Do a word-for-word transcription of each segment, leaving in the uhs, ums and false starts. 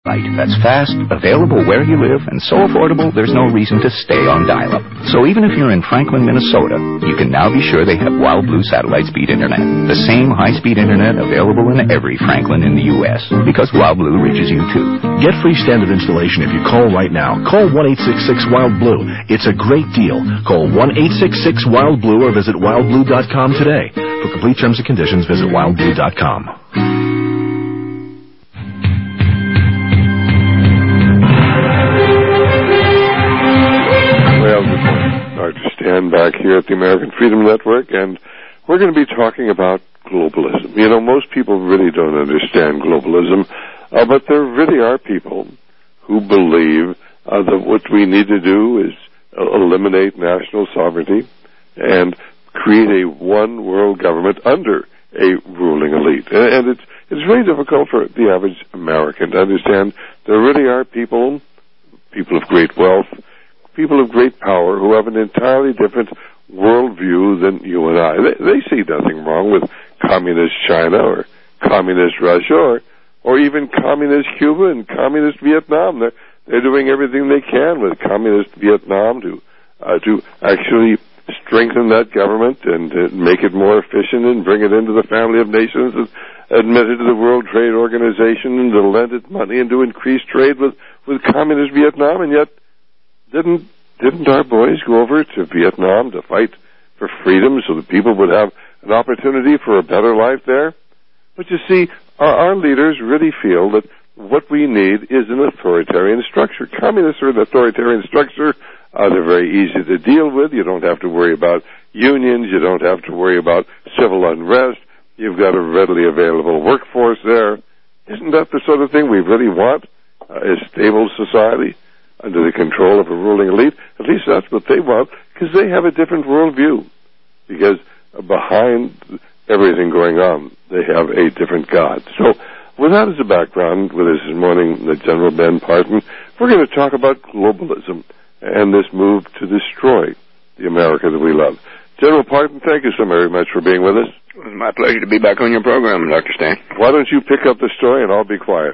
Right, that's fast, available where you live, and so affordable there's no reason to stay on dial-up. So even if you're in Franklin, Minnesota, you can now be sure they have Wild Blue satellite speed internet. The same high-speed internet available in every Franklin in the U S because Wild Blue reaches you too. Get free standard installation if you call right now. Call one eight six six wild blue. It's a great deal. Call one eight six six wild blue or visit wild blue dot com today. For complete terms and conditions, visit wild blue dot com. Stan back here at the American Freedom Network, and we're going to be talking about globalism. You know, most people really don't understand globalism, uh, but there really are people who believe uh, that what we need to do is uh, eliminate national sovereignty and create a one world government under a ruling elite. And it's it's very difficult for the average American to understand there really are people, people of great wealth, people of great power who have an entirely different worldview than you and I. They, they see nothing wrong with communist China or communist Russia or, or even communist Cuba and communist Vietnam. They're, they're doing everything they can with communist Vietnam to uh, to actually strengthen that government and uh, make it more efficient and bring it into the family of nations and admit it to the World Trade Organization and to lend it money and to increase trade with, with communist Vietnam. And yet Didn't didn't our boys go over to Vietnam to fight for freedom so that people would have an opportunity for a better life there? But you see, our, our leaders really feel that what we need is an authoritarian structure. Communists are an authoritarian structure. Uh, they're very easy to deal with. You don't have to worry about unions. You don't have to worry about civil unrest. You've got a readily available workforce there. Isn't that the sort of thing we really want? Uh, a stable society under the control of a ruling elite? At least that's what they want, because they have a different worldview. Because behind everything going on, they have a different God. So, with that as a background, with us this morning, the General Ben Partin, we're going to talk about globalism and this move to destroy the America that we love. General Partin, thank you so very much for being with us. It was my pleasure to be back on your program, Doctor Stan. Why don't you pick up the story and I'll be quiet?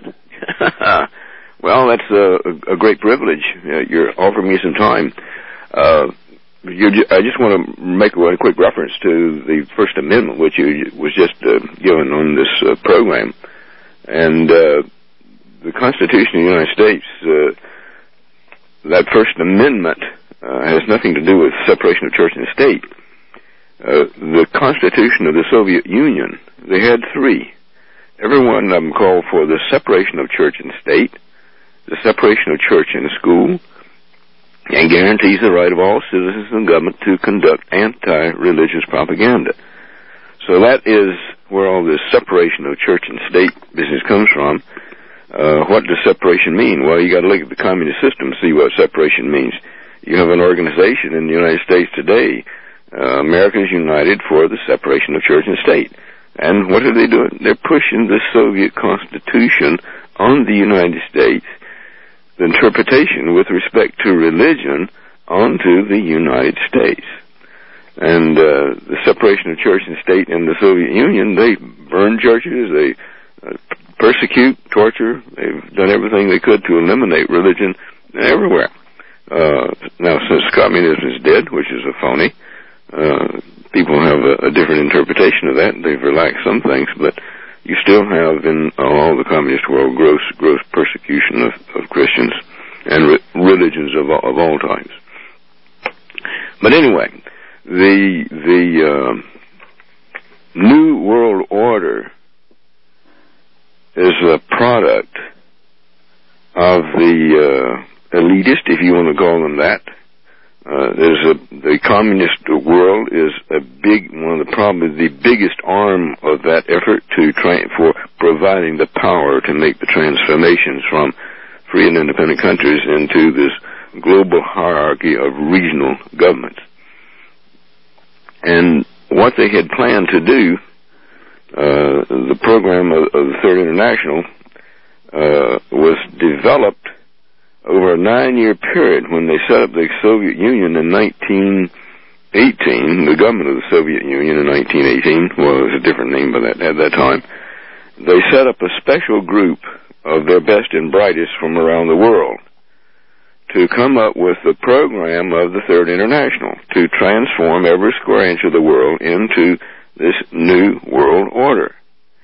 Well, that's a, a great privilege. Uh, you're offering me some time. Uh, you, I just want to make a quick reference to the First Amendment, which you, was just uh, given on this uh, program. And uh, the Constitution of the United States, uh, that First Amendment uh, has nothing to do with separation of church and state. Uh, the Constitution of the Soviet Union, they had three. Every one of them called for the separation of church and state, the separation of church and school, and guarantees the right of all citizens and government to conduct anti-religious propaganda. So that is where all this separation of church and state business comes from. Uh, what does separation mean? Well, you got to look at the communist system to see what separation means. You have an organization in the United States today, uh, Americans United for the separation of church and state. And what are they doing? They're pushing the Soviet Constitution on the United States, the interpretation with respect to religion onto the United States. And uh, the separation of church and state in the Soviet Union, they burn churches, they uh, persecute, torture, they've done everything they could to eliminate religion everywhere. Uh, now, since communism is dead, which is a phony, uh, people have a, a different interpretation of that. They've relaxed some things, but you still have in all the communist world gross gross persecution of, of Christians and re- religions of all, of all types. But anyway, the the uh, New World Order is a product of the uh, elitist, if you want to call them that. Uh, there's a, the communist world is a big, one of the, probably the biggest arm of that effort to try, for providing the power to make the transformations from free and independent countries into this global hierarchy of regional governments. And what they had planned to do, uh, the program of, of the Third International, uh, was developed over a nine-year period. When they set up the Soviet Union in nineteen eighteen, the government of the Soviet Union in nineteen eighteen, well, it was a different name by that, at that time, they set up a special group of of their best and brightest from around the world to come up with the program of the Third International to transform every square inch of the world into this new world order.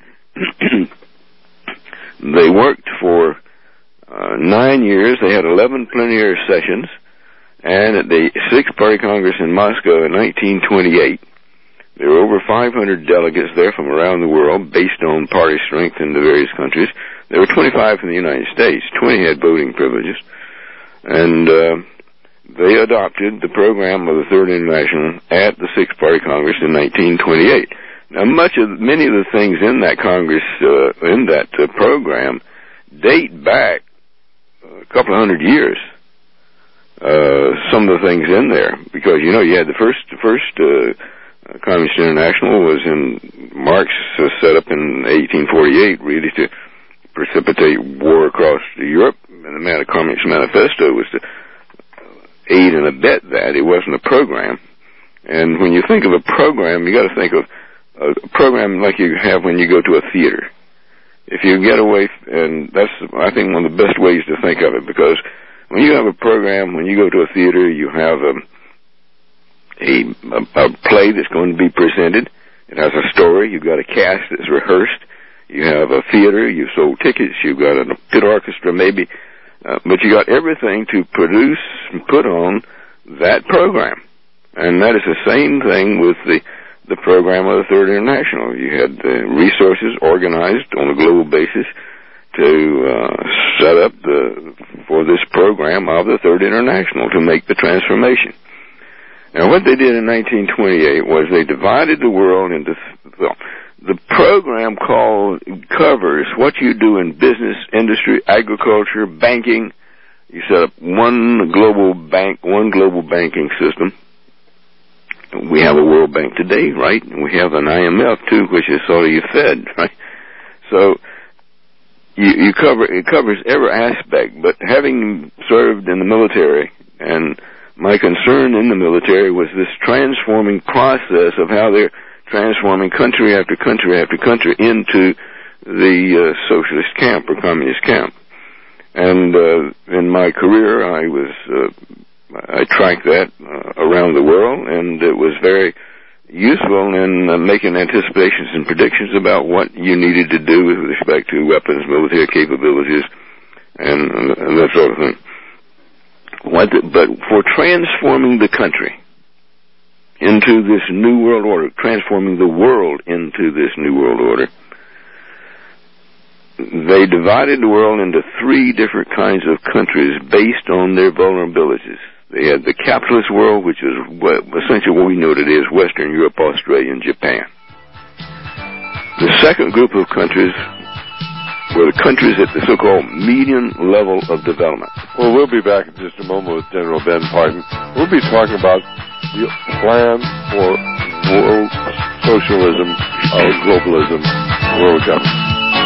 They worked for uh, nine years. They had eleven plenary sessions, and at the Sixth Party Congress in Moscow in nineteen twenty-eight, there were over five hundred delegates there from around the world based on party strength in the various countries. There were twenty-five from the United States. twenty had voting privileges. And uh, they adopted the program of the Third International at the Sixth Party Congress in nineteen twenty-eight. Now, much of, many of the things in that Congress, uh, in that uh, program, date back a couple of hundred years. Uh, some of the things in there, because, you know, you had the first, the first uh, Communist International was in, Marx uh, set up in eighteen forty-eight, really to precipitate war across Europe. And the Man- Communist Manifesto was to aid and abet that. It wasn't a program. And when you think of a program, you got to think of a program like you have when you go to a theater. If you get away, and that's, I think, one of the best ways to think of it, because when you have a program, when you go to a theater, you have a, a, a play that's going to be presented. It has a story. You've got a cast that's rehearsed. You have a theater. You've sold tickets. You've got a pit orchestra, maybe. Uh, but you got everything to produce and put on that program. And that is the same thing with the, the program of the Third International. You had the resources organized on a global basis to uh, set up the, for this program of the Third International to make the transformation. Now, what they did in nineteen twenty-eight was they divided the world into, well, the program called covers what you do in business, industry, agriculture, banking. You set up one global bank, one global banking system. We have a World Bank today, right? And we have an I M F too, which is sort of your Fed, right? So you, you cover it covers every aspect. But having served in the military, and my concern in the military was this transforming process of how they're transforming country after country after country into the uh, socialist camp or communist camp. And uh, in my career, I was uh, I tracked that uh, around the world, and it was very useful in uh, making anticipations and predictions about what you needed to do with respect to weapons, military capabilities, and, and that sort of thing. What the, but for transforming the country into this new world order, transforming the world into this new world order, they divided the world into three different kinds of countries based on their vulnerabilities. They had the capitalist world, which is what, essentially what we know it is, Western Europe, Australia, and Japan. The second group of countries were the countries at the so-called median level of development. Well, we'll be back in just a moment with General Ben Partin. We'll be talking about the plan for world socialism, uh, globalism, world government.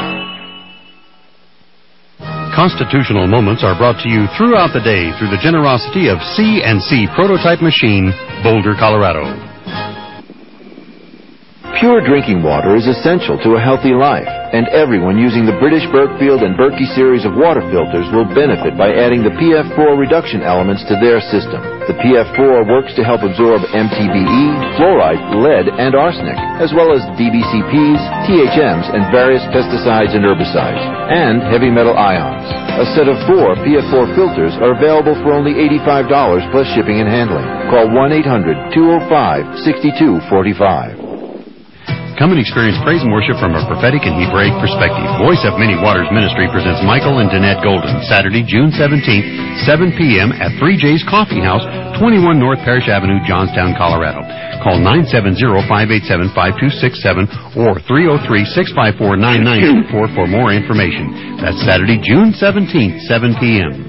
Constitutional Moments are brought to you throughout the day through the generosity of C and C Prototype Machine, Boulder, Colorado. Pure drinking water is essential to a healthy life, and everyone using the British Berkfield and Berkey series of water filters will benefit by adding the P F four reduction elements to their system. The P F four works to help absorb M T B E, fluoride, lead, and arsenic, as well as D B C Ps, T H Ms, and various pesticides and herbicides, and heavy metal ions. A set of four P F four filters are available for only eighty-five dollars plus shipping and handling. Call one eight hundred two oh five six two four five. Come and experience praise and worship from a prophetic and Hebraic perspective. Voice of Many Waters Ministry presents Michael and Danette Golden, Saturday, June seventeenth, seven p.m. at three J's Coffee House, twenty-one North Parish Avenue, Johnstown, Colorado. Call nine seven zero, five eight seven, five two six seven or three oh three, six five four, nine nine two four for more information. That's Saturday, June seventeenth, seven p.m.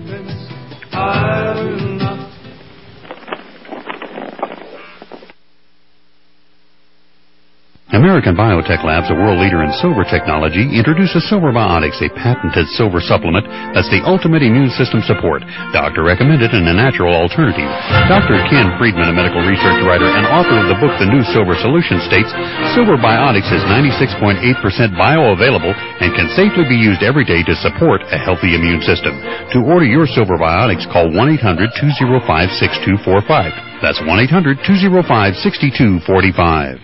American Biotech Labs, a world leader in silver technology, introduces Silver Biotics, a patented silver supplement that's the ultimate immune system support. Doctor recommended and a natural alternative. Doctor Ken Friedman, a medical research writer and author of the book The New Silver Solution, states, Silver Biotics is ninety-six point eight percent bioavailable and can safely be used every day to support a healthy immune system. To order your Silver Biotics, call one eight hundred two oh five six two four five. That's one eight hundred two oh five six two four five.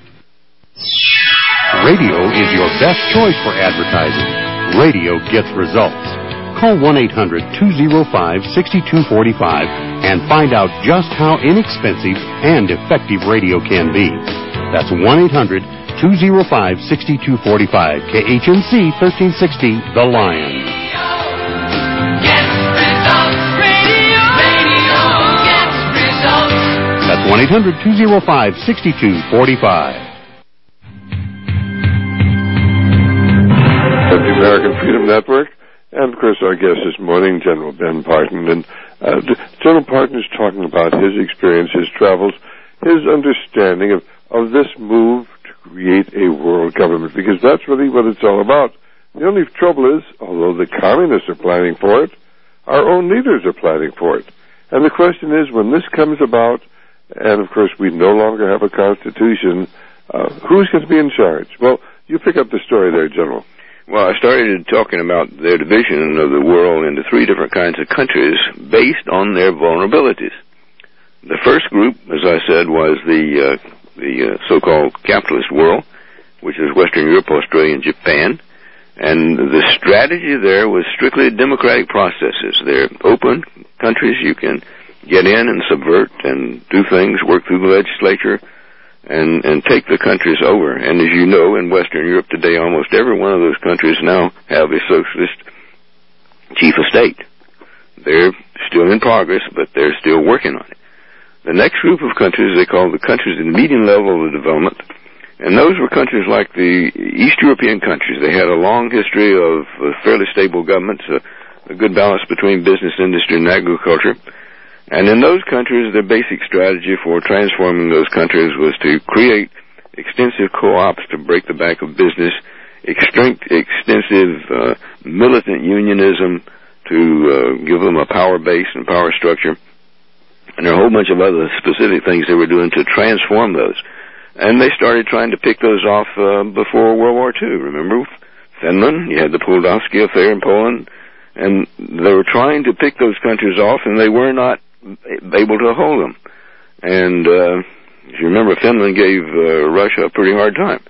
Radio is your best choice for advertising. Radio gets results. Call one eight hundred two oh five six two four five and find out just how inexpensive and effective radio can be. That's one eight hundred two oh five six two four five. K H N C thirteen sixty, The Lion. That's one eight hundred two oh five six two four five. The American Freedom Network, and of course our guest this morning, General Ben Partin. And uh, General Partin is talking about his experience, his travels, his understanding of, of this move to create a world government, because that's really what it's all about. The only trouble is, although the communists are planning for it, our own leaders are planning for it. And the question is, when this comes about, and of course we no longer have a constitution, uh, who's going to be in charge? Well, you pick up the story there, General. Well, I started talking about their division of the world into three different kinds of countries based on their vulnerabilities. The first group, as I said, was the uh, the uh, so-called capitalist world, which is Western Europe, Australia, and Japan. And the strategy there was strictly democratic processes. They're open countries. You can get in and subvert and do things, work through the legislature, and and take the countries over. And as you know, in Western Europe today, almost every one of those countries now have a socialist chief of state. They're still in progress, but they're still working on it. The next group of countries they call the countries in the medium level of development, and those were countries like the East European countries. They had a long history of uh, fairly stable governments, a, a good balance between business, industry, and agriculture. And in those countries, the basic strategy for transforming those countries was to create extensive co-ops to break the back of business, extinct, extensive uh, militant unionism to uh, give them a power base and power structure, and there are a whole bunch of other specific things they were doing to transform those. And they started trying to pick those off uh, before World War Two. Remember, Finland, you had the Puldovsky affair in Poland, and they were trying to pick those countries off, and they were not able to hold them. And uh, if you remember, Finland gave uh, Russia a pretty hard time.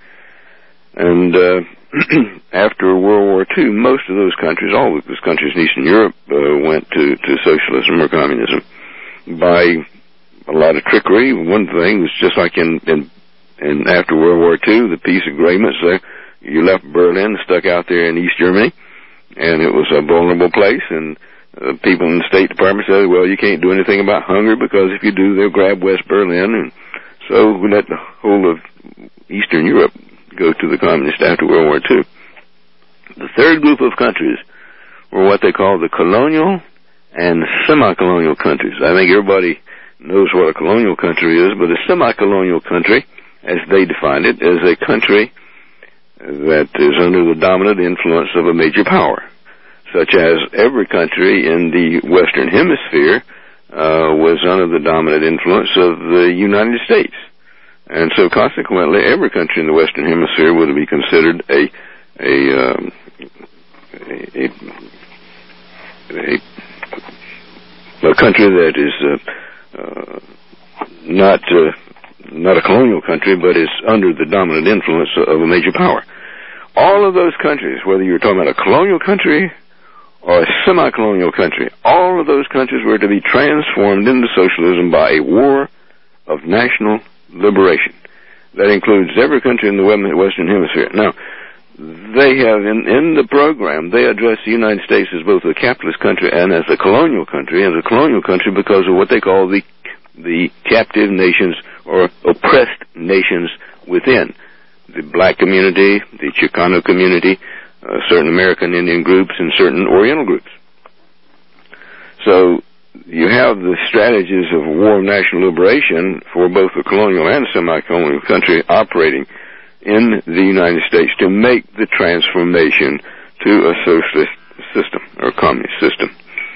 And uh, after World War Two, most of those countries, all of those countries in Eastern Europe, uh, went to, to socialism or communism by a lot of trickery. One thing was just like in, in, in after World War Two, the peace agreements, uh, you left Berlin, stuck out there in East Germany, and it was a vulnerable place, and Uh, people in the State Department said, well, you can't do anything about hunger because if you do, they'll grab West Berlin. And so we let the whole of Eastern Europe go to the communists after World War Two. The third group of countries were what they call the colonial and semi-colonial countries. I think everybody knows what a colonial country is, but a semi-colonial country, as they defined it, is a country that is under the dominant influence of a major power, such as every country in the Western Hemisphere uh, was under the dominant influence of the United States. And so consequently, every country in the Western Hemisphere would be considered a a, um, a, a, a country that is uh, uh, not, uh, not a colonial country, but is under the dominant influence of a major power. All of those countries, whether you're talking about a colonial country or a semi-colonial country, all of those countries were to be transformed into socialism by a war of national liberation. That includes every country in the Western Hemisphere. Now, they have, in, in the program, they address the United States as both a capitalist country and as a colonial country, as a colonial country because of what they call the, the captive nations or oppressed nations within. The black community, the Chicano community, Uh, certain American Indian groups, and certain Oriental groups. So you have the strategies of war of national liberation for both the colonial and semi-colonial country operating in the United States to make the transformation to a socialist system or communist system.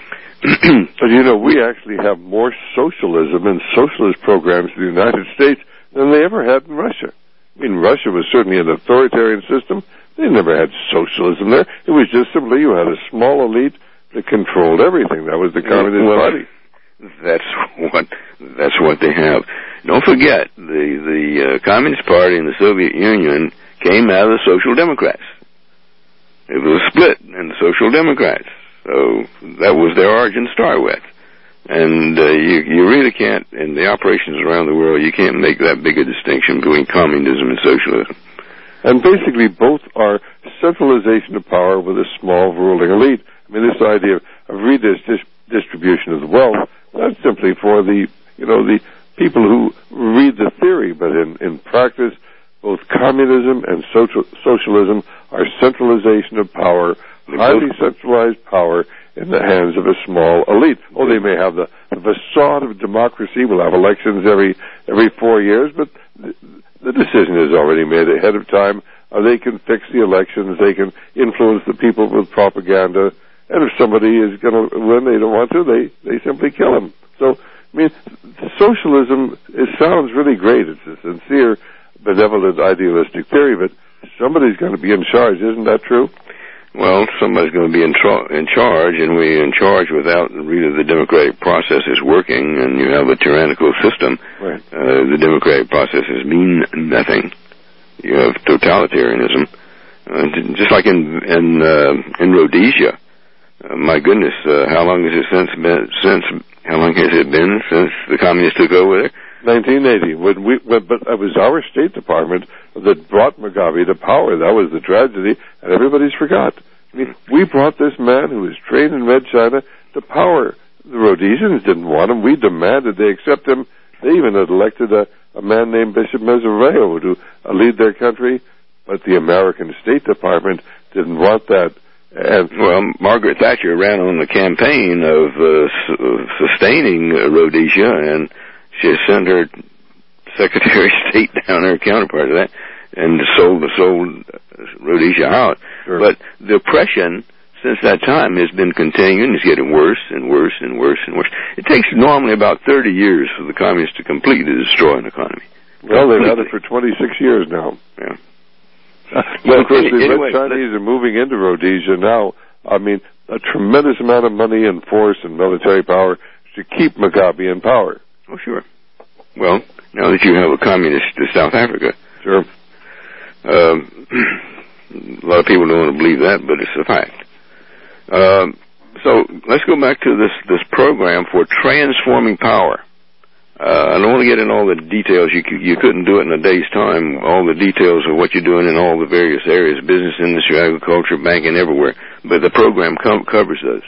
But you know, we actually have more socialism and socialist programs in the United States than they ever had in Russia. I mean, Russia was certainly an authoritarian system. They never had socialism there. It was just simply you had a small elite that controlled everything. That was the Communist well, Party. That's what that's what they have. Don't forget, the the uh, Communist Party in the Soviet Union came out of the Social Democrats. It was a split in the Social Democrats. So that was their origin to start with. And uh, you, you really can't, in the operations around the world, you can't make that big a distinction between communism and socialism. And basically both are centralization of power with a small ruling elite. I mean, this idea of, of redistribution of the wealth, that's simply for the, you know, the people who read the theory, but in, in practice, both communism and social, socialism are centralization of power, highly centralized power in the hands of a small elite. Oh, they may have the, the facade of democracy. We'll have elections every every four years, but the, the decision is already made ahead of time. Uh, they can fix the elections. They can influence the people with propaganda. And if somebody is going to win, they don't want to, they, they simply kill him. So, I mean, socialism, it sounds really great. It's a sincere, benevolent, idealistic theory, but somebody's going to be in charge. Isn't that true? Well, somebody's going to be in, tra- in charge, and we're in charge without really the democratic processes working, and you have a tyrannical system. Right. Uh, the democratic processes mean nothing. You have totalitarianism. Uh, just like in in, uh, in Rhodesia. Uh, my goodness, uh, how long has it since been, since, how long has it been since the communists took over there? nineteen eighty. When we, when, but it was our State Department that brought Mugabe to power. That was the tragedy, and everybody's forgot. I mean, we brought this man who was trained in Red China to power. The Rhodesians didn't want him. We demanded they accept him. They even had elected a, a man named Bishop Meserveo to uh, lead their country, but the American State Department didn't want that. And well, Margaret Thatcher ran on the campaign of uh, su- sustaining uh, Rhodesia, and she sent her Secretary of State down, her counterpart to that, and sold sold Rhodesia out. Sure. But the oppression since that time has been continuing. It's getting worse and worse and worse and worse. It takes normally about thirty years for the communists to completely destroy an economy. Well, they've had it for twenty-six years now. Yeah. Well, of course, the anyway, Red Chinese are moving into Rhodesia now. I mean, a tremendous amount of money and force and military power to keep Mugabe in power. Oh, sure. Well, now that you have a communist in South Africa. Sure. Um, a lot of people don't want to believe that, but it's a fact. Um, so let's go back to this, this program for transforming power. Uh, I don't want to get in all the details. You you couldn't do it in a day's time, all the details of what you're doing in all the various areas, business, industry, agriculture, banking, everywhere. But the program com- covers those.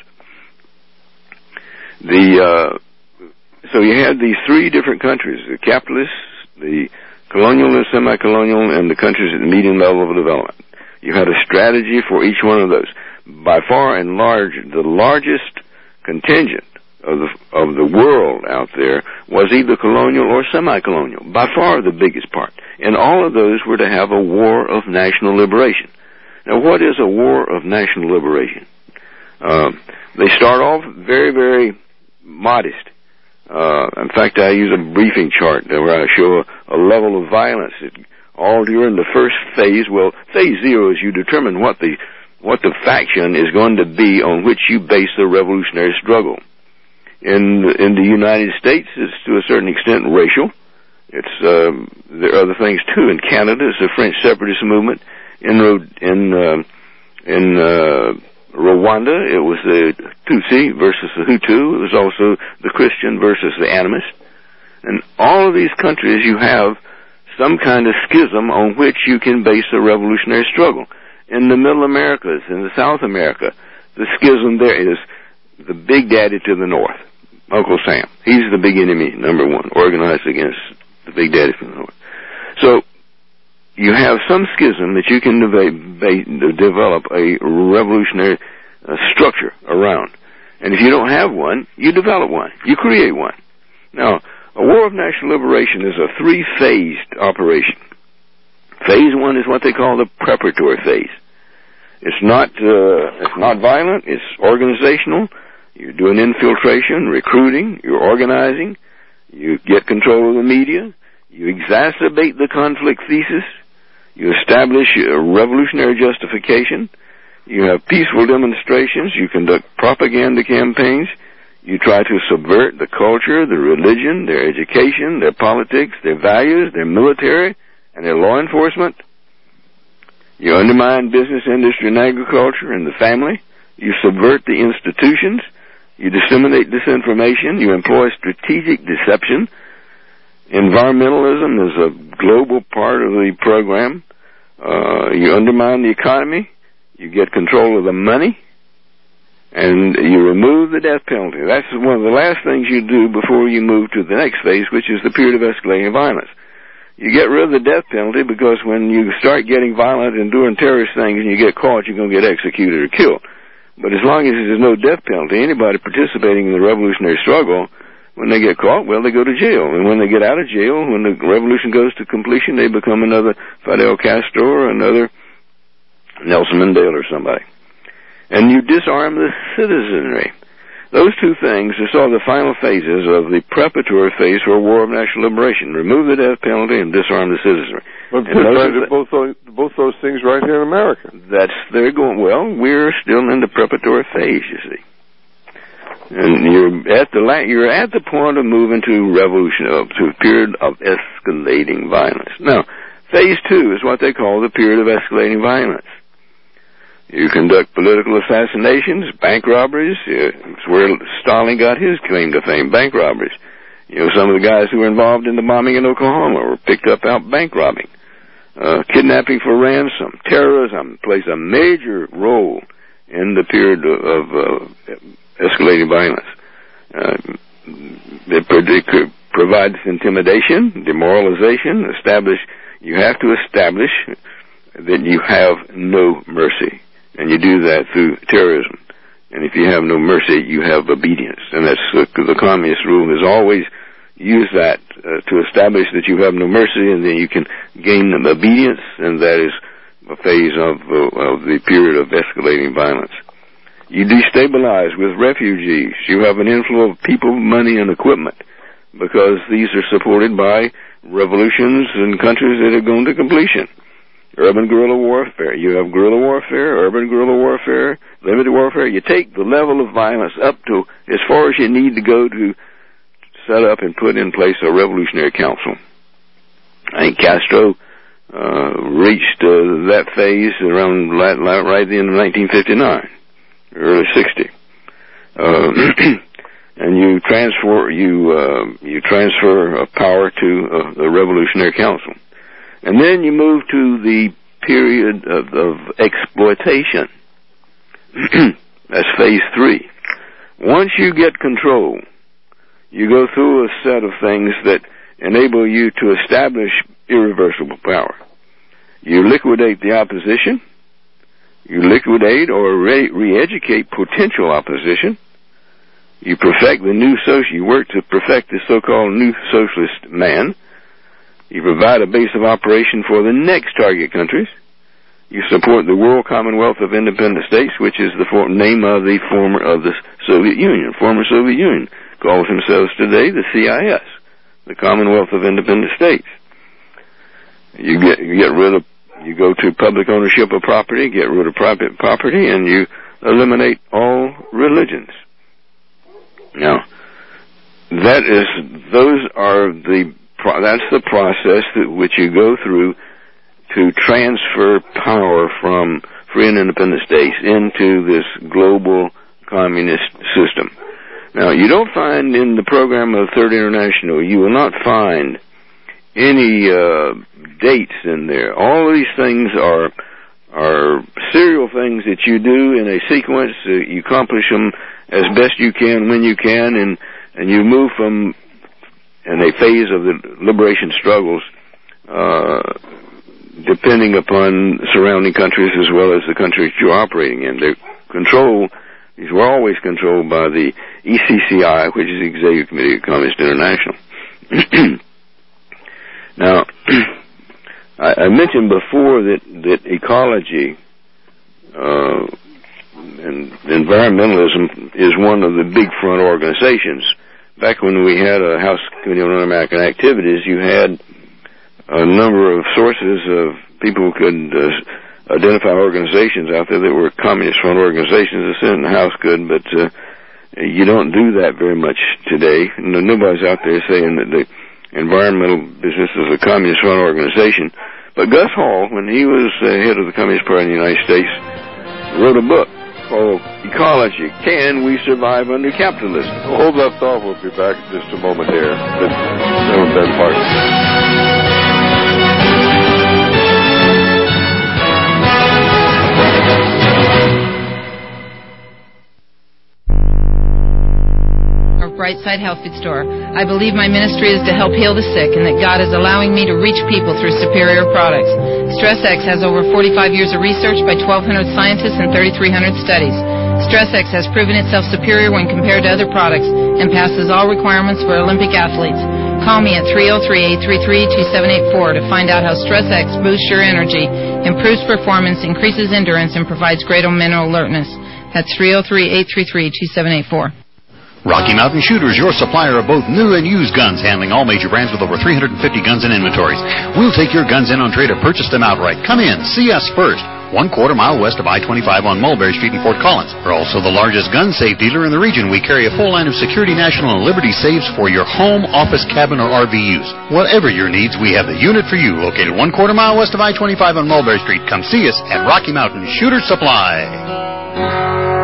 The uh, so you had these three different countries, the capitalists, the colonial and semi-colonial, and the countries at the medium level of development. You had a strategy for each one of those. By far and large, the largest contingent of the of the world out there was either colonial or semi-colonial, by far the biggest part. And all of those were to have a war of national liberation. Now, what is a war of national liberation? Uh, they start off very, very modest. Uh, in fact, I use a briefing chart where I show a, a level of violence. It, all during the first phase, well, phase zero is you determine what the what the faction is going to be on which you base the revolutionary struggle. In in the United States, it's to a certain extent racial. It's um, there are other things too. In Canada, it's the French separatist movement. In in uh, in uh, Rwanda, it was the Tutsi versus the Hutu. It was also the Christian versus the animist. In all of these countries, you have some kind of schism on which you can base a revolutionary struggle. In the Middle Americas, in the South America, the schism there is the big daddy to the north, Uncle Sam. He's the big enemy, number one, organized against the big daddy from the north. So you have some schism that you can de- develop a revolutionary uh, structure around. And if you don't have one, you develop one. You create one. Now, a war of national liberation is a three-phased operation. Phase one is what they call the preparatory phase. It's not uh, it's not violent. It's organizational. You're doing infiltration, recruiting. You're organizing. You get control of the media. You exacerbate the conflict thesis. You establish a revolutionary justification. You have peaceful demonstrations. You conduct propaganda campaigns. You try to subvert the culture, the religion, their education, their politics, their values, their military, and their law enforcement. You undermine business, industry, and agriculture and the family. You subvert the institutions. You disseminate disinformation. You employ strategic deception. Environmentalism is a global part of the program. Uh, you undermine the economy. You get control of the money. And you remove the death penalty. That's one of the last things you do before you move to the next phase, which is the period of escalating violence. You get rid of the death penalty because when you start getting violent and doing terrorist things and you get caught, you're going to get executed or killed. But as long as there's no death penalty, anybody participating in the revolutionary struggle, when they get caught, well, they go to jail. And when they get out of jail, when the revolution goes to completion, they become another Fidel Castro or another Nelson Mandela or somebody. And you disarm the citizenry. Those two things are sort of the final phases of the preparatory phase for a war of national liberation. Remove the death penalty and disarm the citizenry. Well, they're trying to do both those, both those things right here in America. That's, they're going, well, we're still in the preparatory phase, you see. And you're at the la- you're at the point of moving to revolution, uh, to a period of escalating violence. Now, phase two is what they call the period of escalating violence. You conduct political assassinations, bank robberies. Uh, it's where Stalin got his claim to fame, bank robberies. You know, some of the guys who were involved in the bombing in Oklahoma were picked up out bank robbing. Uh, kidnapping for ransom, terrorism plays a major role in the period of, of uh, escalating violence. Uh, it, it provides intimidation, demoralization, establish, you have to establish that you have no mercy. And you do that through terrorism. And if you have no mercy, you have obedience. And that's uh, the communist rule has always used that uh, to establish that you have no mercy, and then you can gain obedience, and that is a phase of, uh, of the period of escalating violence. You destabilize with refugees. You have an inflow of people, money, and equipment, because these are supported by revolutions in countries that have gone to completion. Urban guerrilla warfare. You have guerrilla warfare, urban guerrilla warfare, limited warfare. You take the level of violence up to as far as you need to go to set up and put in place a revolutionary council. I think Castro uh, reached uh, that phase around right at the end of nineteen fifty-nine, early sixty. Uh, and you transfer you uh, you transfer uh, power to uh, the revolutionary council. And then you move to the period of, of exploitation. That's phase three. Once you get control, you go through a set of things that enable you to establish irreversible power. You liquidate the opposition. You liquidate or re- re-educate potential opposition. You perfect the new social, you work to perfect the so-called new socialist man. You provide a base of operation for the next target countries. You support the World Commonwealth of Independent States, which is the for- name of the former of the Soviet Union. Former Soviet Union calls themselves today the C I S, the Commonwealth of Independent States. You get you get rid of you go to public ownership of property, get rid of private property, and you eliminate all religions. Now, that is those are the That's the process that which you go through to transfer power from free and independent states into this global communist system. Now, you don't find in the program of Third International, you will not find any uh, dates in there. All of these things are are serial things that you do in a sequence. Uh, you accomplish them as best you can when you can, and, and you move from in a phase of the liberation struggles, uh, depending upon surrounding countries as well as the countries you're operating in. They're controlled, these were always controlled by the E C C I, which is the Executive Committee of Communist International. Now, I, I mentioned before that, that ecology uh, and environmentalism is one of the big front organizations. Back when we had a House Committee on Un-American Activities, you had a number of sources of people who could uh, identify organizations out there that were communist front organizations. The Senate and the House could, but uh, you don't do that very much today. No, nobody's out there saying that the environmental business is a communist front organization. But Gus Hall, when he was uh, head of the Communist Party in the United States, wrote a book called Ecology, Can We Survive Under Capitalism? Hold that thought. We'll be back in just a moment here. It's Ben Parker. Brightside Health Food Store. I believe my ministry is to help heal the sick and that God is allowing me to reach people through superior products. StressX has over forty-five years of research by twelve hundred scientists and thirty-three hundred studies. StressX has proven itself superior when compared to other products and passes all requirements for Olympic athletes. Call me at three oh three, eight three three, two seven eight four to find out how StressX boosts your energy, improves performance, increases endurance, and provides greater mental alertness. That's three oh three, eight three three, two seven eight four. Rocky Mountain Shooters, your supplier of both new and used guns, handling all major brands with over three hundred fifty guns in inventories. We'll take your guns in on trade or purchase them outright. Come in, see us first. One quarter mile west of I twenty-five on Mulberry Street in Fort Collins. We're also the largest gun safe dealer in the region. We carry a full line of Security National and Liberty safes for your home, office, cabin, or R V use. Whatever your needs, we have the unit for you. Located one quarter mile west of I twenty-five on Mulberry Street. Come see us at Rocky Mountain Shooter Supply.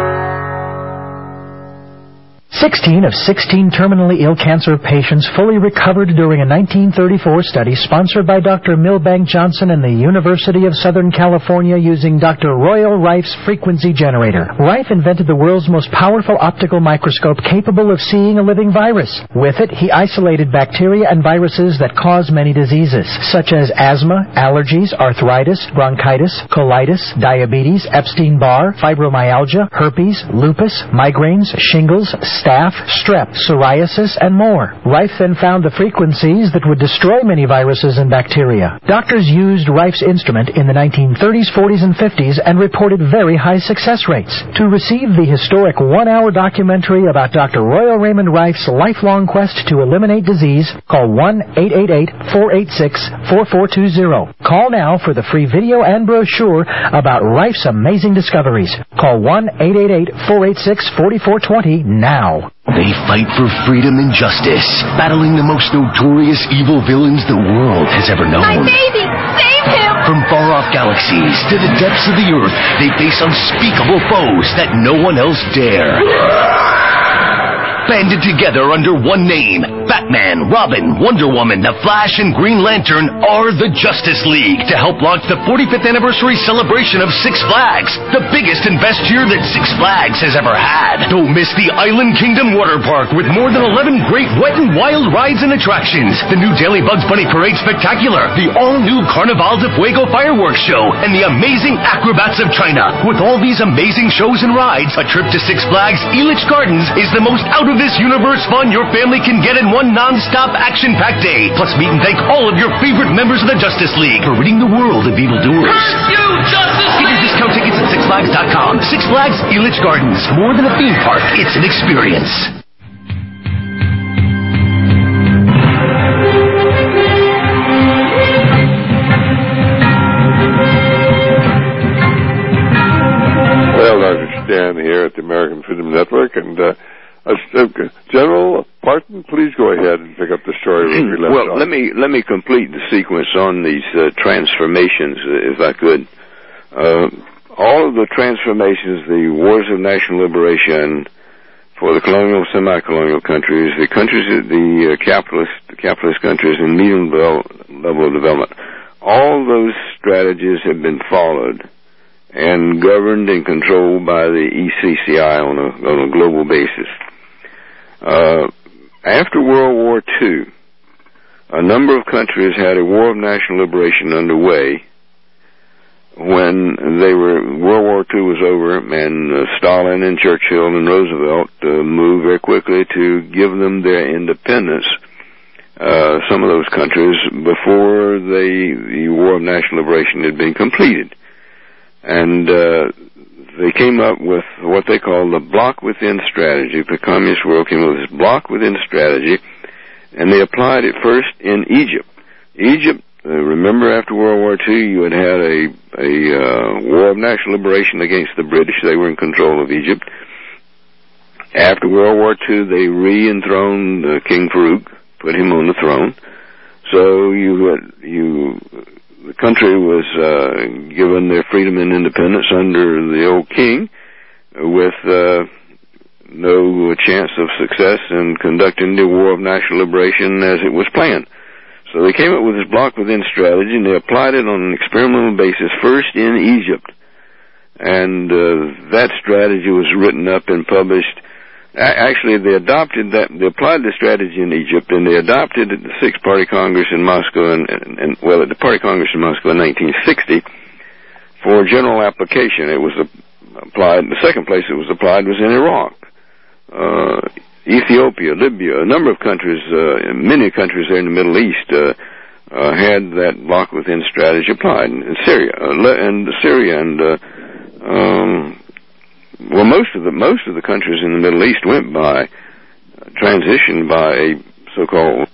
sixteen of sixteen terminally ill cancer patients fully recovered during a nineteen thirty-four study sponsored by Doctor Milbank Johnson and the University of Southern California using Doctor Royal Rife's frequency generator. Rife invented the world's most powerful optical microscope capable of seeing a living virus. With it, he isolated bacteria and viruses that cause many diseases, such as asthma, allergies, arthritis, bronchitis, colitis, diabetes, Epstein-Barr, fibromyalgia, herpes, lupus, migraines, shingles, staph, strep, psoriasis, and more. Rife then found the frequencies that would destroy many viruses and bacteria. Doctors used Rife's instrument in the nineteen thirties, forties, and fifties and reported very high success rates. To receive the historic one-hour documentary about Doctor Royal Raymond Rife's lifelong quest to eliminate disease, call one eight eight eight, four eight six, four four two zero. Call now for the free video and brochure about Rife's amazing discoveries. Call one eight eight eight, four eight six, four four two zero now. They fight for freedom and justice, battling the most notorious evil villains the world has ever known. My baby! Save him! From far-off galaxies to the depths of the earth, they face unspeakable foes that no one else dare. Banded together under one name, Batman, Robin, Wonder Woman, The Flash, and Green Lantern are the Justice League to help launch the forty-fifth anniversary celebration of Six Flags, the biggest and best year that Six Flags has ever had. Don't miss the Island Kingdom Water Park with more than eleven great wet and wild rides and attractions, the new Daily Bugs Bunny Parade Spectacular, the all-new Carnaval de Fuego fireworks show, and the amazing Acrobats of China. With all these amazing shows and rides, a trip to Six Flags Elitch Gardens is the most out of this universe fun your family can get in one non-stop action-packed day. Plus, meet and thank all of your favorite members of the Justice League for ridding the world of evildoers. Curse you, Justice League! Get your discount tickets at six flags dot com. Six Flags Elitch Gardens. More than a theme park, it's an experience. Well, Doctor Stan here at the American Freedom Network, and uh, Uh, General Parton, please go ahead and pick up the story where we left well, off. let me let me complete the sequence on these uh, transformations, uh, if I could. Uh, all of the transformations, the wars of national liberation for the colonial, semi-colonial countries, the countries, the uh, capitalist, the capitalist countries, and medium level of development, all those strategies have been followed and governed and controlled by the E C C I on a on a global basis. Uh, after World War Two, a number of countries had a war of national liberation underway. When they were World War Two was over, and uh, Stalin and Churchill and Roosevelt uh, moved very quickly to give them their independence uh, some of those countries before the, the War of National Liberation had been completed. And uh, they came up with what they call the block within strategy. The communist world came up with this block within strategy, and they applied it first in Egypt. Egypt, uh, remember after World War Two, you had had a, a uh, War of National Liberation against the British. They were in control of Egypt. After World War Two, they re-enthroned uh, King Farouk, put him on the throne. So you, uh, you, the country was uh, given their freedom and independence under the old king, with uh, no chance of success in conducting the War of National Liberation as it was planned. So they came up with this block within strategy, and they applied it on an experimental basis first in Egypt. And uh, that strategy was written up and published. Actually, they adopted that, they applied the strategy in Egypt, and they adopted it at the Sixth Party Congress in Moscow, and, and, and well, at the Party Congress in Moscow in nineteen sixty, for general application. It was applied, the second place it was applied was in Iraq, uh, Ethiopia, Libya, a number of countries, uh, many countries there in the Middle East, uh, uh, had that block within strategy applied, and Syria, uh, and Syria, and, uh, um, Well, most of the most of the countries in the Middle East went by uh, transitioned by a so-called.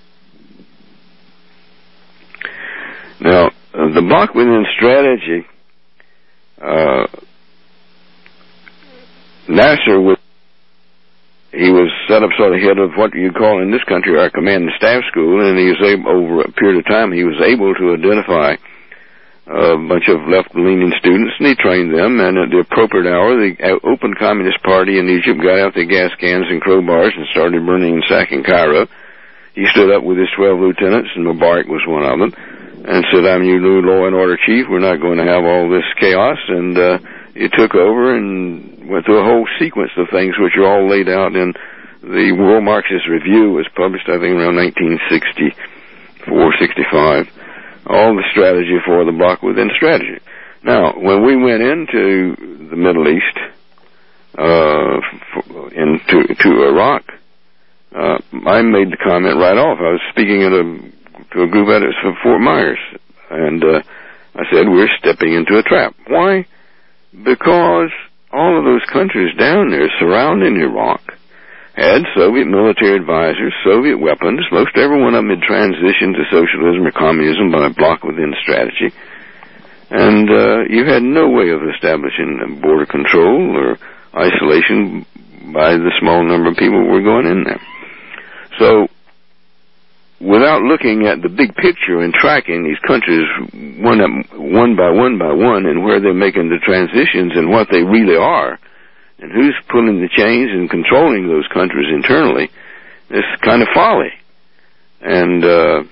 Now, uh, the block within strategy, uh, Nasser was he was set up sort of head of what you call in this country our command and staff school, and he was able, over a period of time, he was able to identify a bunch of left-leaning students, and he trained them, and at the appropriate hour, the Open Communist Party in Egypt got out their gas cans and crowbars and started burning and sacking Cairo. He stood up with his twelve lieutenants, and Mubarak was one of them, and said, I'm your new law and order chief, we're not going to have all this chaos, and uh, he took over and went through a whole sequence of things which are all laid out in the World Marxist Review. Was published, I think, around nineteen sixty-four, sixty-five. All the strategy for the block within strategy. Now, when we went into the Middle East, uh, into to Iraq, uh, I made the comment right off. I was speaking at a, to a group at Fort Myers, and uh, I said, we're stepping into a trap. Why? Because all of those countries down there surrounding Iraq had Soviet military advisors, Soviet weapons. Most every one of them had transitioned to socialism or communism by a block within strategy. And uh, you had no way of establishing border control or isolation by the small number of people who were going in there. So, without looking at the big picture and tracking these countries one, one by one by one and where they're making the transitions and what they really are, and who's pulling the chains and controlling those countries internally, it's kind of folly. And uh,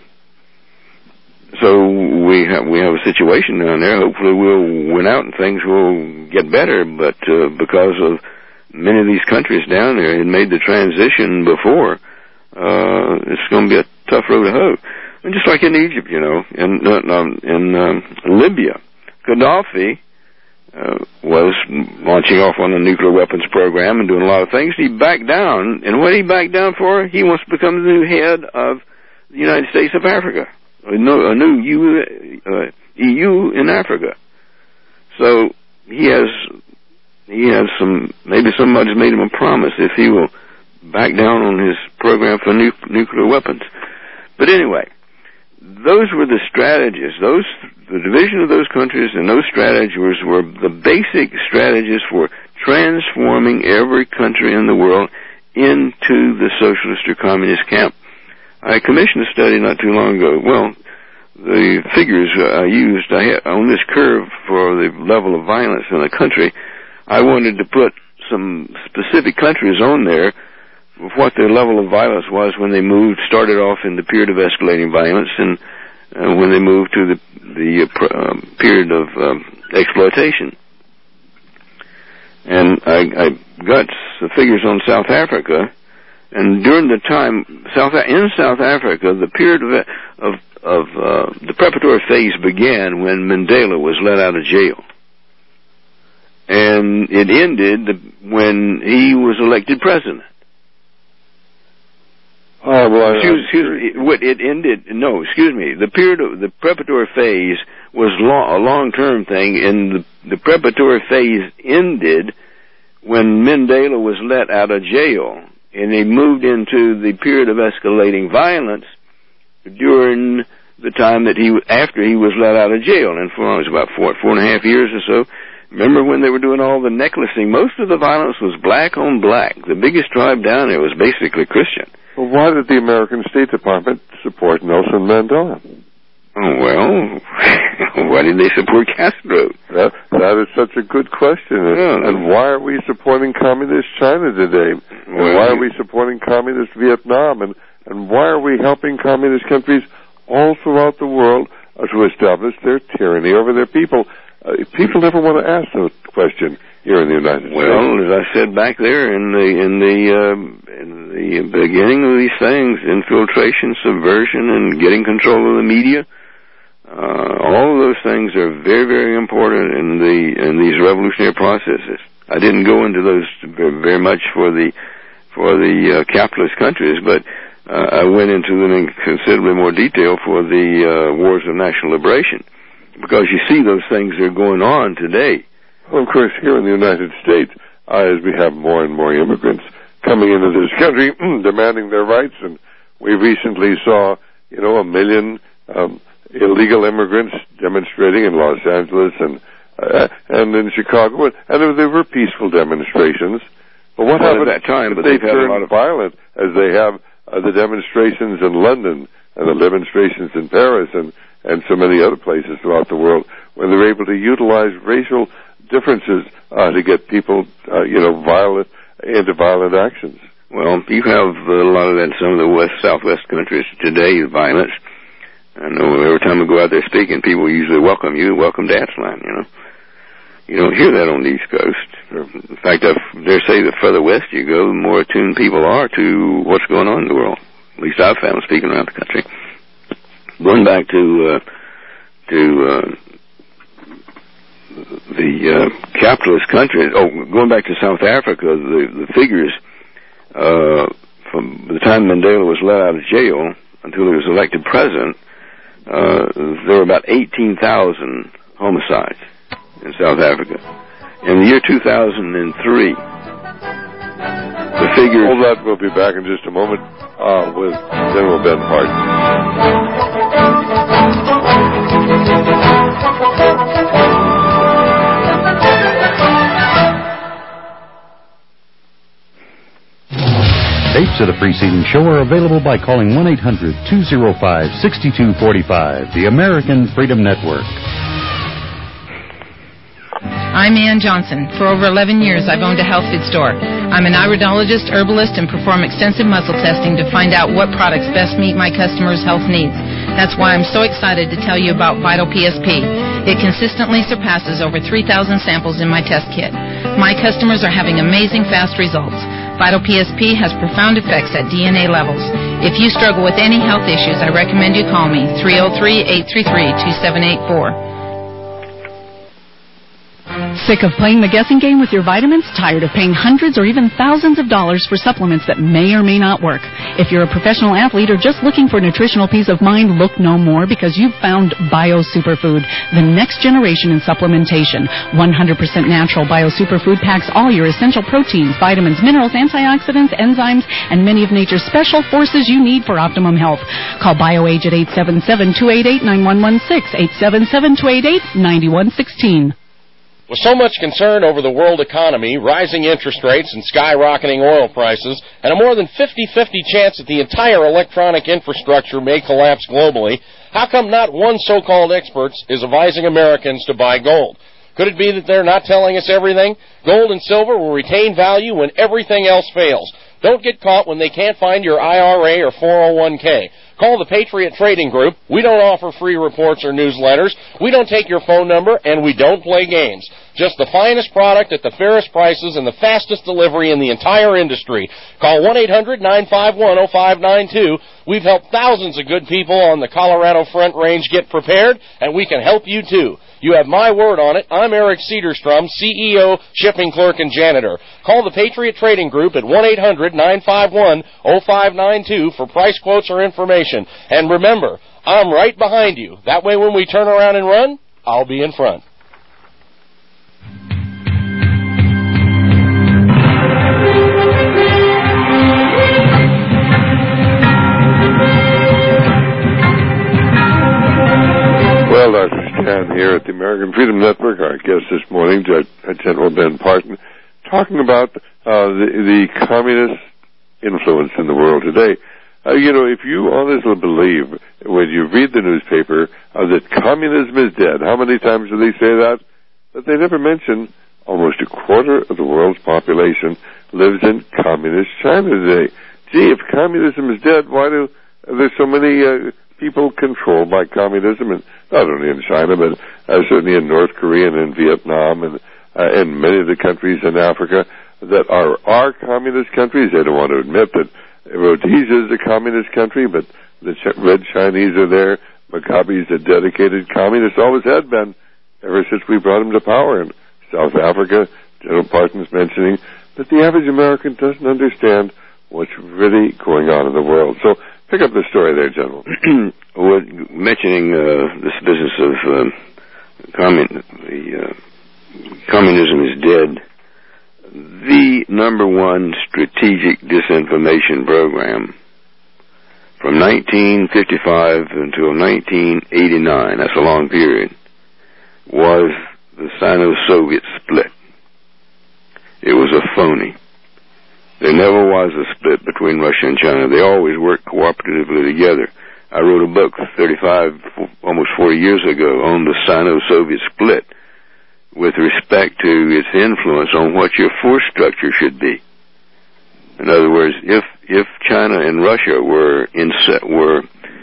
so we have we have a situation down there. Hopefully we'll win out and things will get better. But uh, because of many of these countries down there had made the transition before, uh, it's going to be a tough road to hoe. And just like in Egypt, you know, in uh, in um, Libya, Gaddafi Uh, was launching off on a nuclear weapons program and doing a lot of things. He backed down, and what he backed down for? He wants to become the new head of the United States of Africa, a new, a new U, uh, E U in Africa. So he has he has some. Maybe somebody's made him a promise if he will back down on his program for nu- nuclear weapons. But anyway, those were the strategies. Those the division of those countries and those strategies were the basic strategies for transforming every country in the world into the socialist or communist camp. I commissioned a study not too long ago. Well, the figures I used I had, on this curve for the level of violence in a country, I wanted to put some specific countries on there with what their level of violence was when they moved, started off in the period of escalating violence, and uh, when they moved to the the uh, pr- um, period of um, exploitation. And I, I got the figures on South Africa, and during the time South in South Africa, the period of of, of uh, the preparatory phase began when Mandela was let out of jail, and it ended when he was elected president. Uh, well, excuse, excuse me. What it ended? No, excuse me. The period of the preparatory phase was long, a long-term thing, and the, the preparatory phase ended when Mandela was let out of jail, and he moved into the period of escalating violence during the time that he after he was let out of jail, and for it was about four four and a half years or so. Remember when they were doing all the necklacing? Most of the violence was black on black. The biggest tribe down there was basically Christian. Well, why did the American State Department support Nelson Mandela? Oh, well, why did they support Castro? That, that is such a good question. Yeah. And why are we supporting communist China today? And well, why are we supporting communist Vietnam? And, and why are we helping communist countries all throughout the world uh, to establish their tyranny over their people? Uh, people never want to ask that question here in the United well, States. Well, as I said back there in the in the um, in the beginning of these things, infiltration, subversion, and getting control of the media, uh, all of those things are very, very important in the in these revolutionary processes. I didn't go into those very much for the for the uh, capitalist countries, but uh, I went into them in considerably more detail for the uh, wars of national liberation. Because you see those things that are going on today. Well, of course, here in the United States, uh, as we have more and more immigrants coming into this country demanding their rights, and we recently saw, you know, a million um, illegal immigrants demonstrating in Los Angeles and uh, and in Chicago, and they were peaceful demonstrations. But what well, happened at that time? But they they've had a turned lot of violent, as they have uh, the demonstrations in London and the demonstrations in Paris and and so many other places throughout the world, when they're able to utilize racial differences uh, to get people, uh, you know, violent into violent actions. Well, you have a lot of that in some of the west, southwest countries today, violence. I know every time I go out there speaking, people usually welcome you, welcome to Atsline, you know. You don't hear that on the East Coast. In fact, I dare say the further west you go, the more attuned people are to what's going on in the world. At least I've found speaking around the country. Going back to uh, to uh, the uh, capitalist countries, oh, going back to South Africa, the, the figures uh, from the time Mandela was let out of jail until he was elected president, uh, there were about eighteen thousand homicides in South Africa. In the year two thousand three, the figures... Hold that, we'll be back in just a moment uh, with General Ben Hart. Tapes of the preceding show are available by calling one eight hundred two oh five six two four five, the American Freedom Network. I'm Ann Johnson. For over eleven years, I've owned a health food store. I'm an iridologist, herbalist, and perform extensive muscle testing to find out what products best meet my customers' health needs. That's why I'm so excited to tell you about Vital P S P. It consistently surpasses over three thousand samples in my test kit. My customers are having amazing fast results. Vital P S P has profound effects at D N A levels. If you struggle with any health issues, I recommend you call me, three oh three, eight three three, two seven eight four. Sick of playing the guessing game with your vitamins? Tired of paying hundreds or even thousands of dollars for supplements that may or may not work? If you're a professional athlete or just looking for nutritional peace of mind, look no more, because you've found Bio Superfood, the next generation in supplementation. one hundred percent natural Bio Superfood packs all your essential proteins, vitamins, minerals, antioxidants, enzymes, and many of nature's special forces you need for optimum health. Call BioAge at eight seven seven, two eight eight, nine one one six, eight seven seven, two eight eight, nine one one six. With so much concern over the world economy, rising interest rates, and skyrocketing oil prices, and a more than fifty-fifty chance that the entire electronic infrastructure may collapse globally, how come not one so-called expert is advising Americans to buy gold? Could it be that they're not telling us everything? Gold and silver will retain value when everything else fails. Don't get caught when they can't find your I R A or four oh one k. Call the Patriot Trading Group. We don't offer free reports or newsletters. We don't take your phone number, and we don't play games. Just the finest product at the fairest prices and the fastest delivery in the entire industry. Call one eight hundred nine five one oh five nine two. We've helped thousands of good people on the Colorado Front Range get prepared, and we can help you too. You have my word on it. I'm Eric Cedarstrom, C E O, shipping clerk, and janitor. Call the Patriot Trading Group at one eight hundred nine five one oh five nine two for price quotes or information. And remember, I'm right behind you. That way when we turn around and run, I'll be in front. Well, Doctor Stan here at the American Freedom Network, our guest this morning, General Ben Partin, talking about uh, the, the communist influence in the world today. Uh, you know, if you honestly believe, when you read the newspaper, uh, that communism is dead, how many times do they say that? But they never mention almost a quarter of the world's population lives in communist China today. Gee, if communism is dead, why do there so many uh, people controlled by communism, and not only in China, but uh, certainly in North Korea and in Vietnam and uh, in many of the countries in Africa that are our communist countries? They don't want to admit that Rhodesia is a communist country, but the Ch- Red Chinese are there. Mugabe's a dedicated communist, always had been, ever since we brought him to power. In South Africa, General Partin's mentioning that the average American doesn't understand what's really going on in the world. So pick up the story there, General. Well, mentioning uh, this business of um, commun- the, uh, communism is dead. The number one strategic disinformation program from nineteen fifty-five until nineteen eighty-nine, that's a long period, was the Sino-Soviet split. It was a phony. There never was a split between Russia and China. They always worked cooperatively together. I wrote a book thirty-five, almost forty years ago on the Sino-Soviet split with respect to its influence on what your force structure should be. In other words, if if China and Russia were in were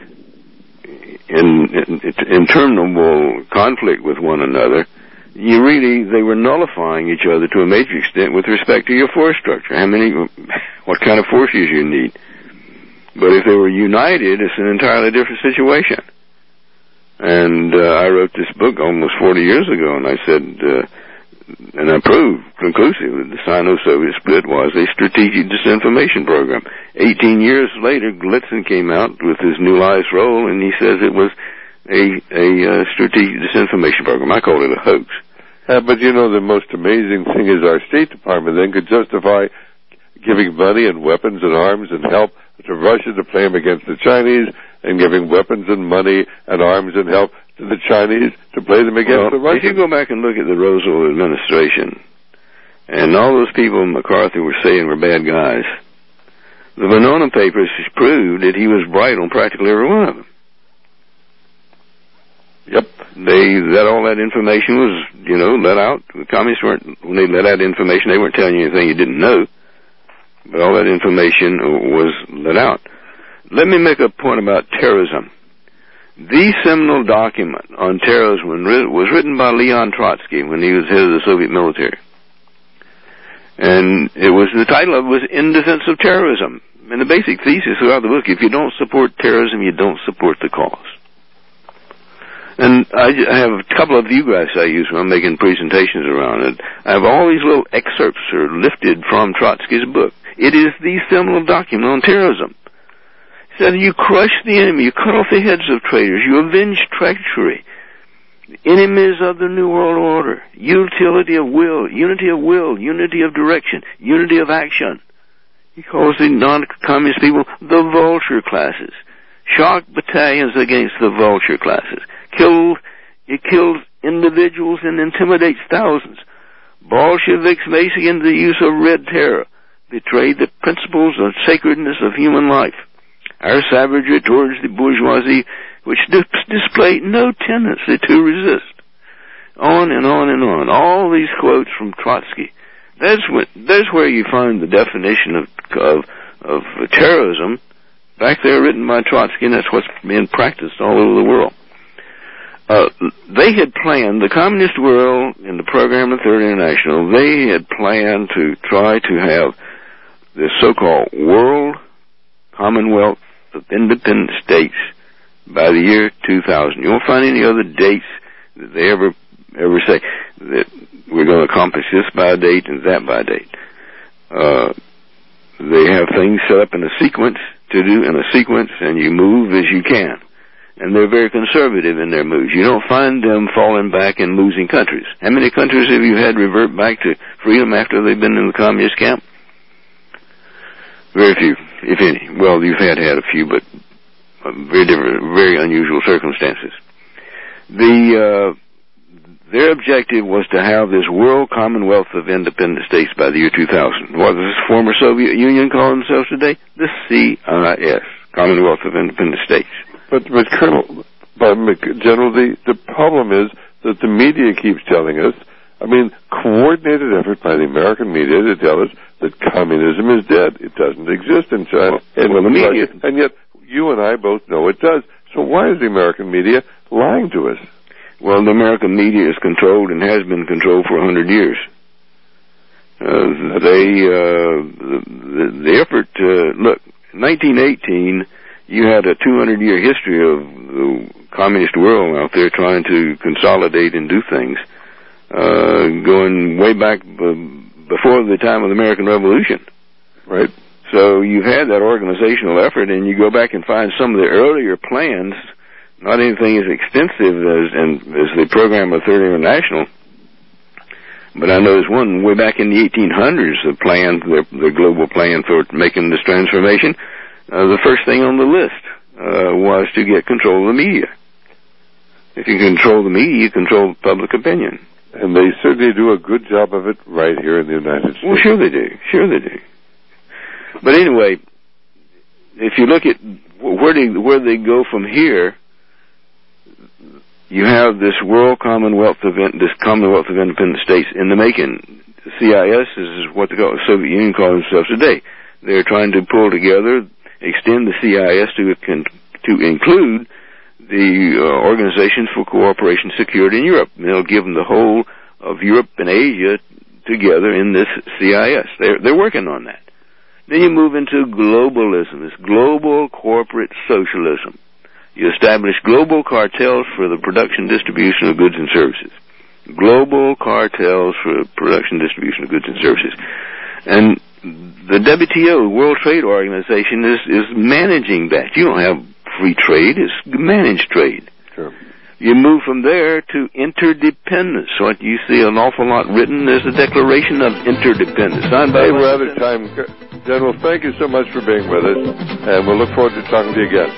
in, in interminable conflict with one another, you really, they were nullifying each other to a major extent with respect to your force structure. How many, what kind of forces you need. But if they were united, it's an entirely different situation. And uh, I wrote this book almost forty years ago, and I said, uh, and I proved conclusively that the Sino-Soviet split was a strategic disinformation program. Eighteen years later, Glitzen came out with his New Lies role, and he says it was a, a uh, strategic disinformation program. I call it a hoax. Uh, but, you know, the most amazing thing is our State Department then could justify giving money and weapons and arms and help to Russia to play them against the Chinese, and giving weapons and money and arms and help to the Chinese to play them against well, the Russians. If you go back and look at the Roosevelt administration, and all those people McCarthy were saying were bad guys, the Venona Papers proved that he was bright on practically every one of them. Yep. They, that all that information was, you know, let out. The communists weren't, when they let out information, they weren't telling you anything you didn't know. But all that information was let out. Let me make a point about terrorism. The seminal document on terrorism was written by Leon Trotsky when he was head of the Soviet military. And it was, the title of it was In Defense of Terrorism. And the basic thesis throughout the book, if you don't support terrorism, you don't support the cause. And I, I have a couple of you guys I use when I'm making presentations around it. I have all these little excerpts are lifted from Trotsky's book. It is the seminal document on terrorism. He said, you crush the enemy, you cut off the heads of traitors, you avenge treachery, enemies of the New World Order, utility of will, unity of will, unity of direction, unity of action. He calls the non-communist people the vulture classes. Shock battalions against the vulture classes. Killed, it kills individuals and intimidates thousands. Bolsheviks making the use of red terror betrayed the principles of sacredness of human life. Our savagery towards the bourgeoisie, which dis- displayed no tendency to resist. On and on and on. All these quotes from Trotsky. That's when, that's where you find the definition of, of, of terrorism back there written by Trotsky, and that's what's being practiced all over the world. Uh, they had planned, the communist world in the program of Third International, they had planned to try to have the so-called World Commonwealth of Independent States by the year two thousand. You won't find any other dates that they ever ever say that we're going to accomplish this by a date and that by a date. Uh, they have things set up in a sequence to do in a sequence, and you move as you can. And they're very conservative in their moves. You don't find them falling back and losing countries. How many countries have you had revert back to freedom after they've been in the communist camp? Very few, if any. Well, you've had had a few, but very different, very unusual circumstances. The uh, their objective was to have this World Commonwealth of Independent States by the year two thousand. What does this former Soviet Union call themselves today? The C I S, Commonwealth of Independent States. But, but Colonel, but General, the, the problem is that the media keeps telling us, I mean, coordinated effort by the American media to tell us that communism is dead. It doesn't exist in China. Well, and, well, the media, and yet, you and I both know it does. So why is the American media lying to us? Well, the American media is controlled and has been controlled for a hundred years. Uh, they, uh, the, the effort, uh, look, in nineteen eighteen, you had a two hundred year history of the communist world out there trying to consolidate and do things, uh, going way back b- before the time of the American Revolution. Right. So you've had that organizational effort, and you go back and find some of the earlier plans, not anything as extensive as, and, as the program of Third International, but I know there's one way back in the eighteen hundreds, the plan, the, the global plan for making this transformation. Uh, the first thing on the list uh, was to get control of the media. If you control the media, you control public opinion. And they certainly do a good job of it right here in the United States. Well, sure they do. Sure they do. But anyway, if you look at where they, where they go from here, you have this World Commonwealth of this Commonwealth of Independent States in the making. The C I S is what the Soviet Union calls themselves today. They're trying to pull together, extend the C I S to to include the uh, Organization for Cooperation and Security in Europe. And they'll give them the whole of Europe and Asia together in this C I S. They're, they're working on that. Then you move into globalism, this global corporate socialism. You establish global cartels for the production distribution of goods and services. Global cartels for production distribution of goods and services. And the W T O, World Trade Organization, is, is managing that. You don't have free trade, it's managed trade. Sure. You move from there to interdependence. So what you see an awful lot written is the Declaration of Interdependence. Signed by hey, we're out of time. General, thank you so much for being with us, and we'll look forward to talking to you again.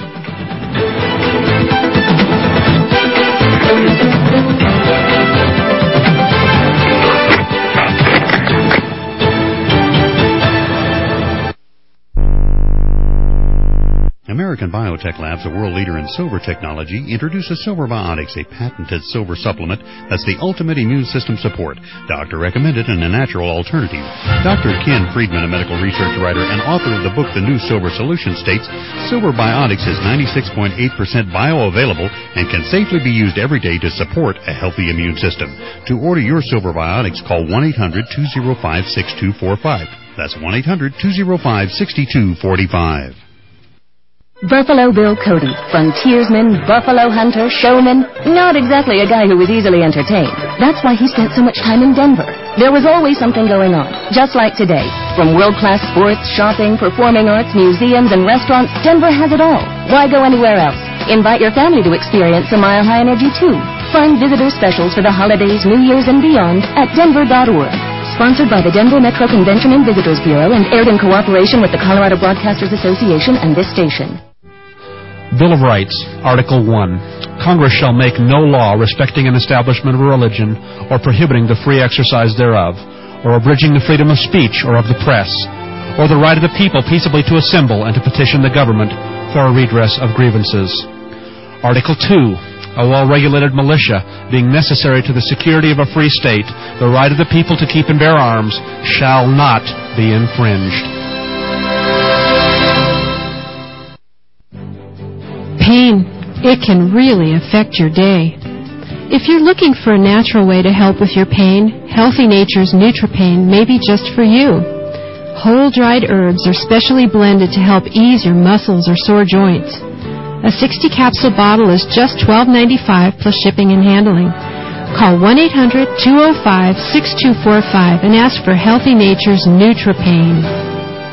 American Biotech Labs, a world leader in silver technology, introduces Silver Biotics, a patented silver supplement that's the ultimate immune system support. Doctor recommended and a natural alternative. Doctor Ken Friedman, a medical research writer and author of the book The New Silver Solution, states, Silver Biotics is ninety-six point eight percent bioavailable and can safely be used every day to support a healthy immune system. To order your Silver Biotics, call one eight hundred two oh five six two four five. That's one eight hundred two oh five six two four five. Buffalo Bill Cody, frontiersman, buffalo hunter, showman, not exactly a guy who was easily entertained. That's why he spent so much time in Denver. There was always something going on, just like today. From world-class sports, shopping, performing arts, museums, and restaurants, Denver has it all. Why go anywhere else? Invite your family to experience the Mile High Energy, too. Find visitor specials for the holidays, New Year's, and beyond at denver dot org. Sponsored by the Denver Metro Convention and Visitors Bureau and aired in cooperation with the Colorado Broadcasters Association and this station. Bill of Rights, Article one. Congress shall make no law respecting an establishment of a religion or prohibiting the free exercise thereof, or abridging the freedom of speech or of the press, or the right of the people peaceably to assemble and to petition the government for a redress of grievances. Article two. A well-regulated militia, being necessary to the security of a free state, the right of the people to keep and bear arms, shall not be infringed. It can really affect your day. If you're looking for a natural way to help with your pain, Healthy Nature's NutriPain may be just for you. Whole dried herbs are specially blended to help ease your muscles or sore joints. A sixty capsule bottle is just twelve ninety-five plus shipping and handling. Call one eight hundred two oh five six two four five and ask for Healthy Nature's NutriPain.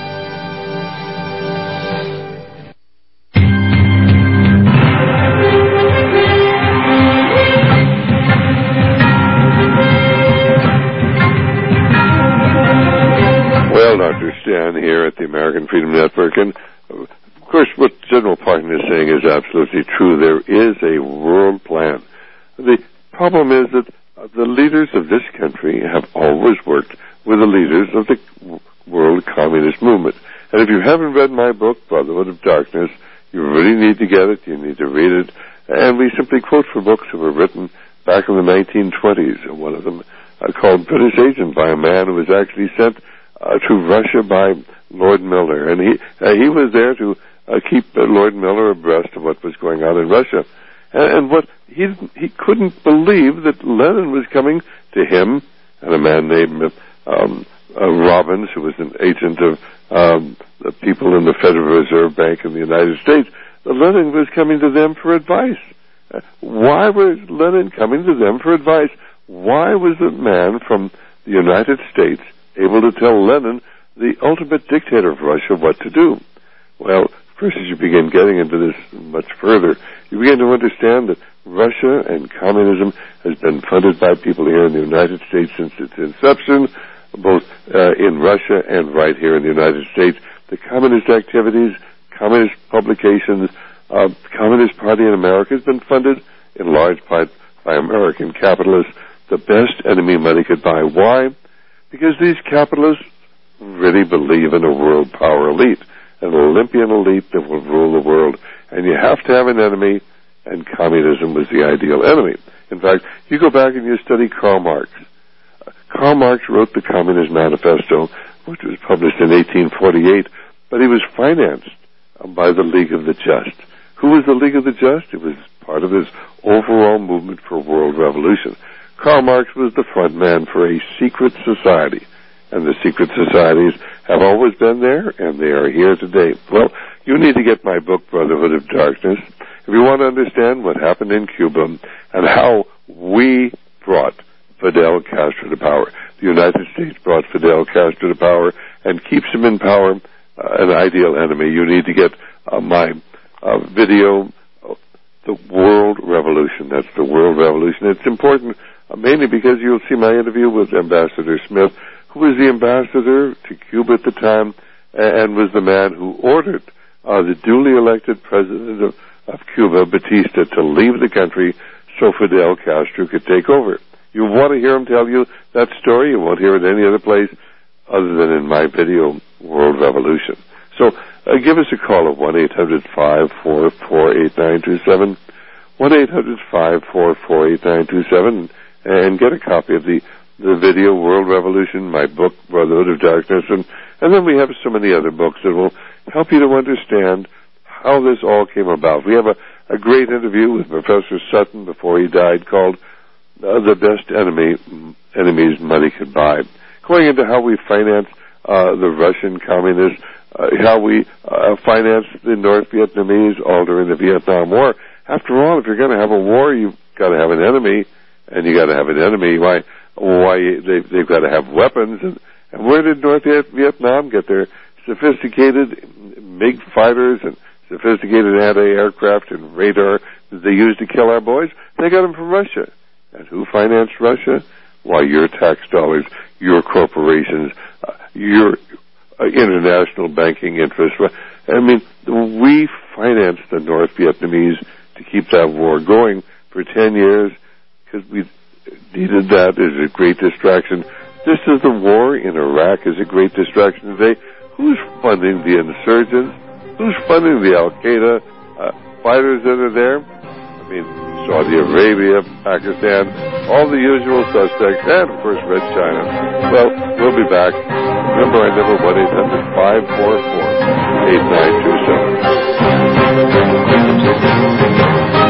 Stan here at the American Freedom Network, and of course what General Parton is saying is absolutely true. There is a world plan. The problem is that the leaders of this country have always worked with the leaders of the world communist movement. And if you haven't read my book, Brotherhood of Darkness, you really need to get it. You need to read it. And we simply quote from books that were written back in the nineteen twenties. One of them uh, called British Agent, by a man who was actually sent Uh, to Russia by Lord Miller, and he uh, he was there to uh, keep uh, Lord Miller abreast of what was going on in Russia, and, and what he he couldn't believe that Lenin was coming to him and a man named um, uh, Robbins, who was an agent of um, the people in the Federal Reserve Bank in the United States. That Lenin was coming to them for advice. Uh, why was Lenin coming to them for advice? Why was a man from the United States able to tell Lenin, the ultimate dictator of Russia, what to do? Well, first, as you begin getting into this much further, you begin to understand that Russia and communism has been funded by people here in the United States since its inception, both uh, in Russia and right here in the United States. The communist activities, communist publications, uh, the Communist Party in America has been funded in large part by American capitalists. The best enemy money could buy. Why? Because these capitalists really believe in a world power elite, an Olympian elite that will rule the world. And you have to have an enemy, and communism was the ideal enemy. In fact, you go back and you study Karl Marx. Uh, Karl Marx wrote the Communist Manifesto, which was published in eighteen forty-eight, but he was financed uh, by the League of the Just. Who was the League of the Just? It was part of his overall movement for world revolution. Karl Marx was the front man for a secret society, and the secret societies have always been there, and they are here today. Well, you need to get my book, Brotherhood of Darkness, if you want to understand what happened in Cuba and how we brought Fidel Castro to power. The United States brought Fidel Castro to power and keeps him in power, uh, an ideal enemy. You need to get uh, my uh, video, uh, The World Revolution. That's The World Revolution. It's important Uh, mainly because you'll see my interview with Ambassador Smith, who was the ambassador to Cuba at the time and was the man who ordered uh, the duly elected president of, of Cuba, Batista, to leave the country so Fidel Castro could take over. You want to hear him tell you that story. You won't hear it any other place other than in my video, World Revolution. So uh, give us a call at one eight hundred five four four eight nine two seven, one eight hundred five four four eight nine two seven, and get a copy of the, the video, World Revolution, my book, Brotherhood of Darkness, and, and then we have so many other books that will help you to understand how this all came about. We have a, a great interview with Professor Sutton before he died called uh, The Best Enemy Enemies Money Could Buy, going into how we finance uh, the Russian communists, uh, how we uh, finance the North Vietnamese all during the Vietnam War. After all, if you're going to have a war, you've got to have an enemy. And you got to have an enemy. Why? Why they, they've got to have weapons. And, and where did North Vietnam get their sophisticated MiG fighters and sophisticated anti-aircraft and radar that they used to kill our boys? They got them from Russia. And who financed Russia? Why, your tax dollars, your corporations, uh, your uh, international banking interests. I mean, we financed the North Vietnamese to keep that war going for ten years. Because we needed that as a great distraction. Just as the war in Iraq is a great distraction today, who's funding the insurgents? Who's funding the Al-Qaeda uh, fighters that are there? I mean, Saudi Arabia, Pakistan, all the usual suspects, and, of course, Red China. Well, we'll be back. Remember, our number, one eight hundred five four four eight nine two seven.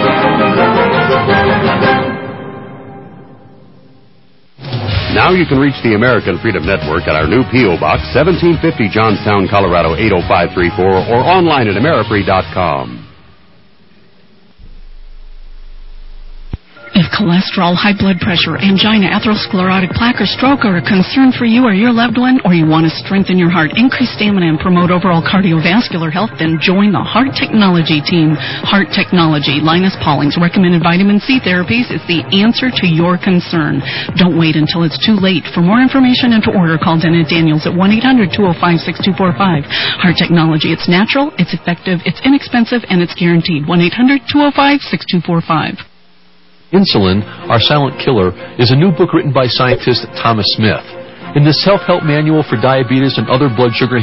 Now you can reach the American Freedom Network at our new P O. Box, seventeen fifty Johnstown, Colorado, eight oh five three four, or online at amerifree dot com. If cholesterol, high blood pressure, angina, atherosclerotic plaque, or stroke are a concern for you or your loved one, or you want to strengthen your heart, increase stamina, and promote overall cardiovascular health, then join the Heart Technology team. Heart Technology, Linus Pauling's recommended vitamin C therapies, is the answer to your concern. Don't wait until it's too late. For more information and to order, call Dennis Daniels at one eight hundred two oh five six two four five. Heart Technology, it's natural, it's effective, it's inexpensive, and it's guaranteed. one eight hundred two oh five six two four five. Insulin, Our Silent Killer, is a new book written by scientist Thomas Smith. In this self-help manual for diabetes and other blood sugar